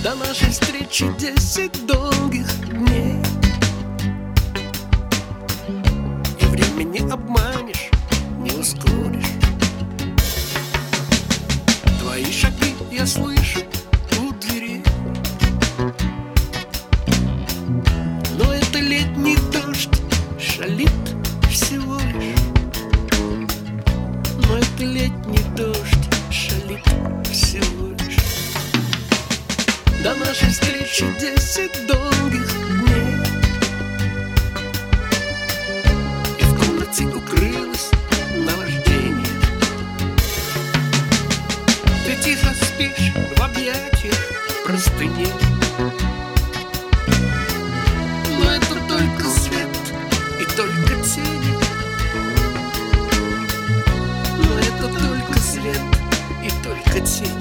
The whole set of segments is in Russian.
До нашей встречи 10 долгих дней, и время не обманешь, не ускоришь. Твои шаги я слышу у двери, но это летний дождь шалит всего лишь. Но это летний дождь шалит всего лишь. До нашей встречи 10 долгих дней, и в комнате укрылось наваждение. Ты тихо спишь в объятиях простыни, но это только свет и только тени. Но это только свет и только тени.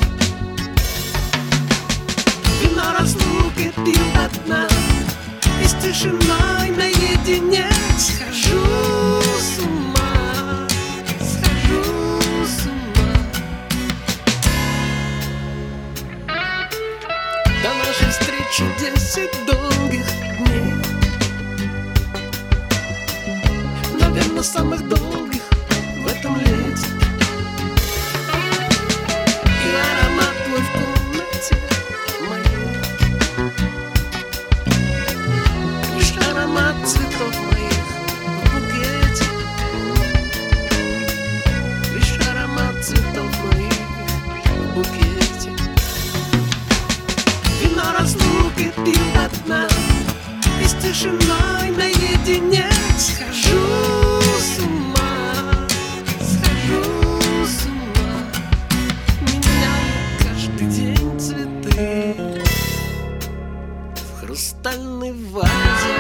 Вино разлуки пью одна, и с тишиной наедине схожу с ума, схожу с ума. До нашей встречи 10 долгих дней, наверное, самых долгих в этом лете. И аромат твой в комнате моей, лишь аромат цветов моих в букете, лишь аромат цветов моих в букете. Вино разлуки пью одна, и с тишиной наедине схожу с ума, схожу с ума. Меняю каждый день цветы в хрустальной вазе.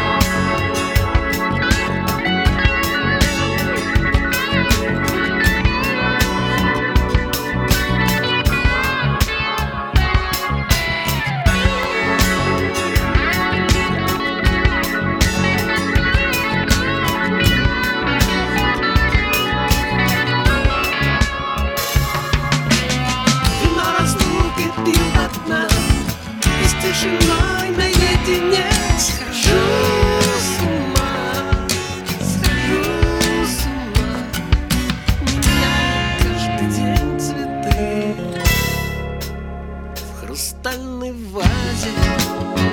И с тишиной наедине схожу с ума, схожу с ума. Меняю каждый день цветы в хрустальной вазе.